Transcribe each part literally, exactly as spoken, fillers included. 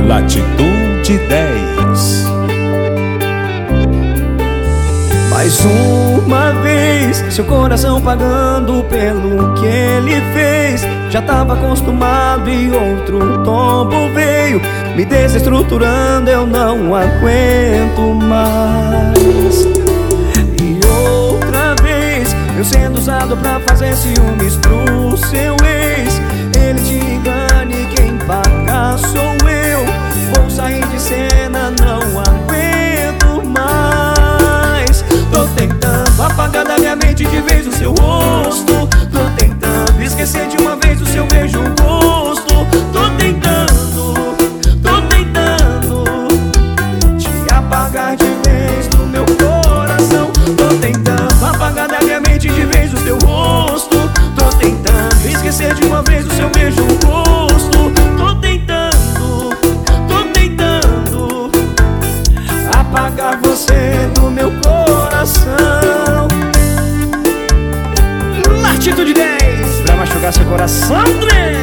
Latitude dez. Mais uma vez, seu coração pagando pelo que ele fez. Já tava acostumado e outro tombo veio, me desestruturando, eu não aguento mais. E outra vez, eu sendo usado pra fazer ciúmes pro seu ex. Ele te engana e quem paga sou eu. Vou sair de cena, não aguento mais. Tô tentando apagar da minha mente de vez o seu rosto. Tô tentando esquecer de uma vez o seu beijo gosto. Tô tentando, tô tentando te apagar de vez do meu coração. Tô tentando apagar da minha mente de vez o seu rosto. Tô tentando esquecer de uma vez o seu beijo gosto. Tô tentando, tô tentando apagar você do meu coração. Latitude dez, pra machucar seu coração, né?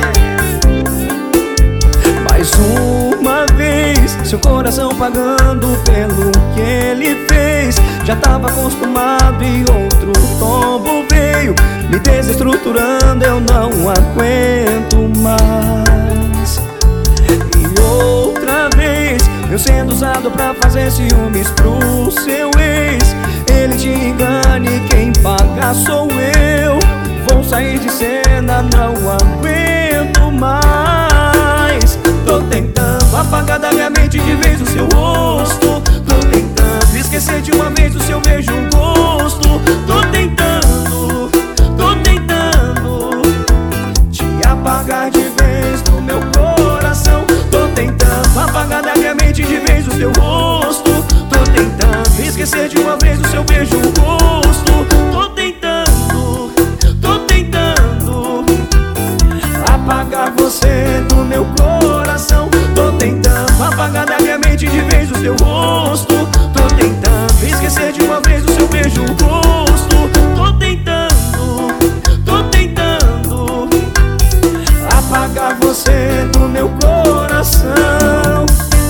Mais uma vez, seu coração pagando pelo que ele fez. Já tava acostumado e outro tombo veio, me desestruturando, eu não aguento mais. E outra vez, eu sendo usado pra fazer ciúmes pro seu ex. Ele te engana e quem paga sou eu. Vou sair de cena, não aguento mais. Tô tentando apagar da minha mente de vez o seu rosto. Tô tentando esquecer de uma vez o seu beijo gosto. Tô tentando, tô tentando te apagar de vez do meu coração. Tô tentando apagar da minha mente de vez o seu rosto. Tô tentando esquecer de uma vez o seu beijo gosto. Tô tentando, tô tentando apagar você do meu coração. Tô tentando apagar da minha mente de vez o seu rosto. Tô tentando esquecer de uma vez o seu beijo gosto. Tô tentando, tô tentando apagar você do meu coração.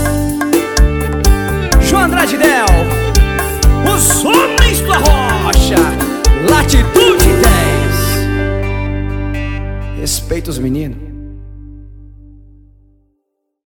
João Andrade Del, os homens da rocha. Latitude dez. Respeita os meninos.